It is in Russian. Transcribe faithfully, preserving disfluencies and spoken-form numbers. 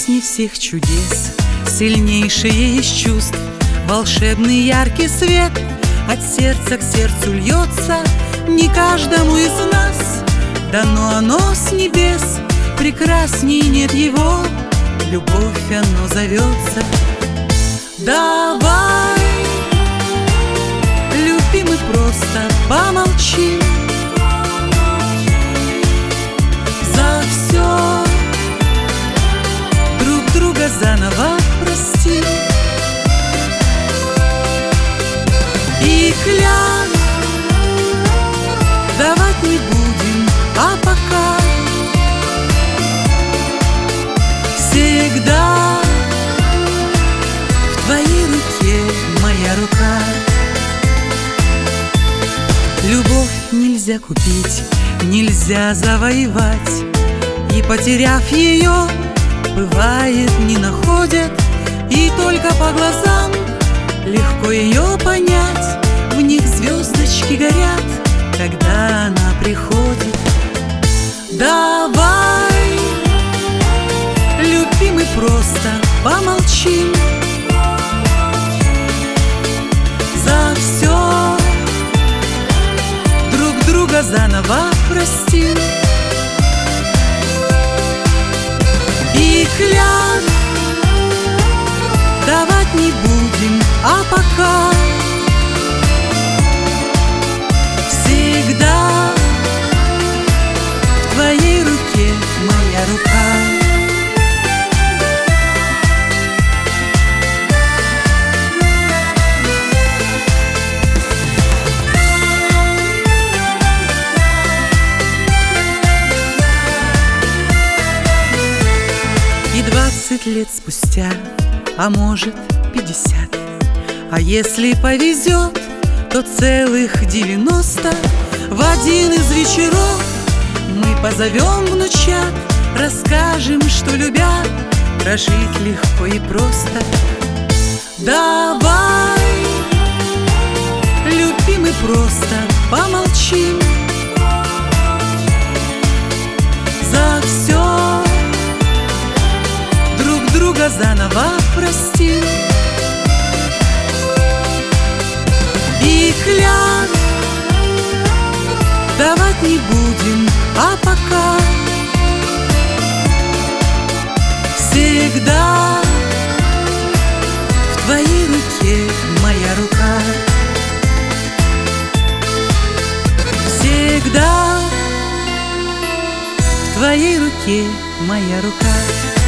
песни всех чудес, сильнейшее из чувств, волшебный яркий свет от сердца к сердцу льется. Не каждому из нас дано оно с небес, прекрасней нет его, любовь оно зовется. Давай, любимый, просто помолчи, за все друг друга заново прости. И клятв давать не будем, а пока всегда в твоей руке моя рука. Любовь нельзя купить, нельзя завоевать, и, потеряв ее, бывает, не находят. И только по глазам легко ее понять, в них звездочки горят, когда она приходит. Давай, любимый, просто помолчи, за все друг друга заново прости. И клятв давать не будем, а пока всегда в твоей руке моя рука. И двадцать лет спустя, а может пятьдесят, а если повезет, то целых девяносто, в один из вечеров мы позовем внучат, расскажем, что любя прожить легко и просто. Давай, любимый, просто помолчим, за все друг друга заново простим. И клятв давать не будем, а пока всегда в твоей руке моя рука. Всегда в твоей руке моя рука.